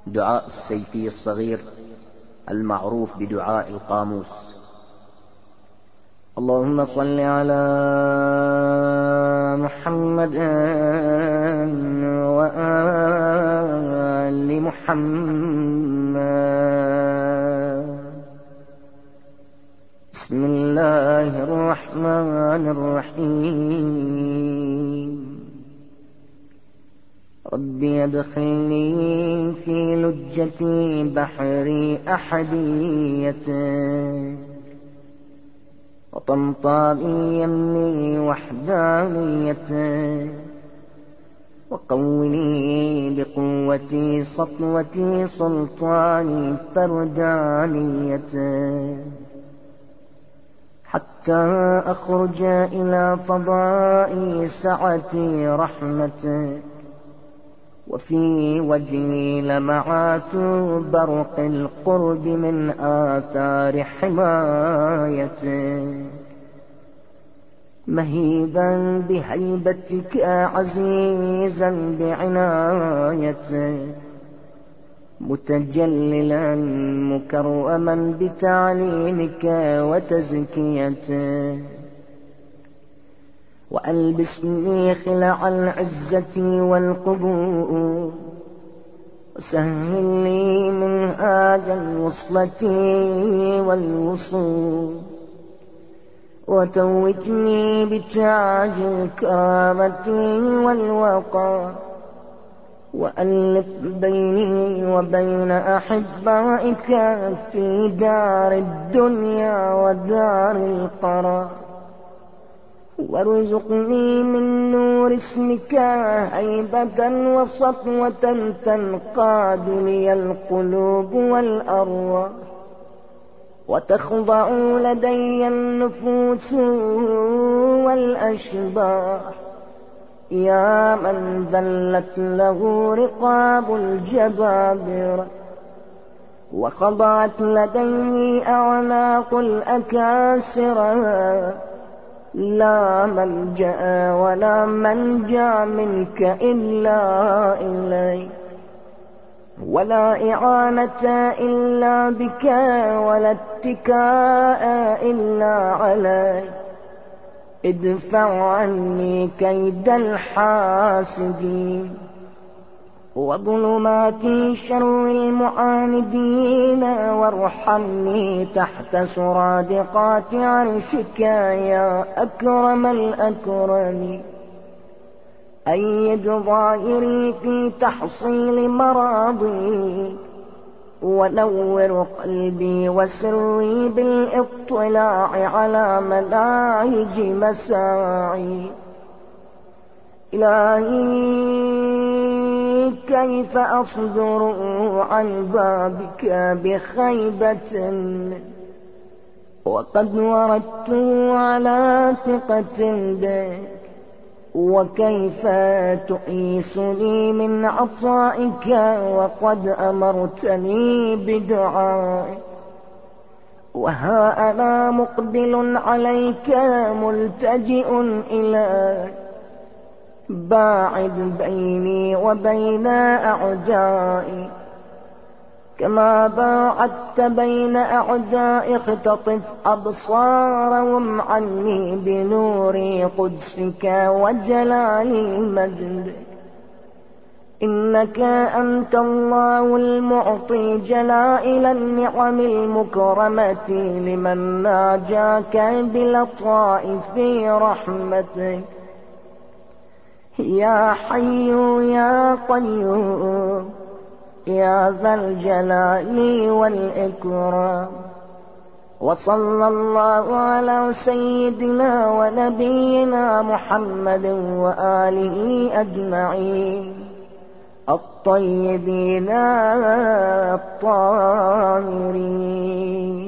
دعاء السيفي الصغير المعروف بدعاء القاموس. اللهم صل على محمد وآل محمد. بسم الله الرحمن الرحيم. ربي ادخلني في لجة بحر أحديته وطمطام يمي وحدانيته وقوني بقوتي سطوتي سلطاني فردانيته حتى أخرج إلى فضاء سعتي رحمته وفي وجهي لمعات برق القرب من آثار حمايته مهيبا بهيبتك عزيزا بعنايته متجللا مكرما بتعليمك وتزكيته وألبسني خلع العزة والقبول وسهل لي منهاج الوصلة والوصول وتوجني بتاج الكرامة والوقار وألف بيني وبين أحبائك في دار الدنيا ودار القرار وارزقني من نور اسمك هيبة وسطوة تنقاد لي القلوب والأرواح وتخضع لدي النفوس والأشباح يا من ذلت له رقاب الجبابرة وخضعت لديه أعناق الأكاسرة لا ملجأ ولا منجا منك إلا إليك ولا إعانة إلا بك ولا اتكاء إلا عليك ادفع عني كيد الحاسدين وظلمات شر المعاندين وارحمني تحت سرادقات عرشك يا أكرم الأكرمين أيد ظاهري في تحصيل مراضي ونور قلبي وسري بالاطلاع على مناهج مساعي إلهي كيف أصدر عن بابك بخيبة وقد وردت على ثقة بك وكيف تؤيسني من عطائك وقد أمرتني بدعائك وها أنا مقبل عليك ملتجئ إليك باعد بيني وبين أعدائي كما باعدت بين أعدائي اختطف أبصارهم عني بنور قدسك وجلال مجدك إنك أنت الله المعطي جلائل النعم المكرمة لمن ناجاك بلطائف رحمتك يا حي يا قيوم يا ذا الجلال والإكرام وصلى الله على سيدنا ونبينا محمد وآله أجمعين الطيبين الطاهرين.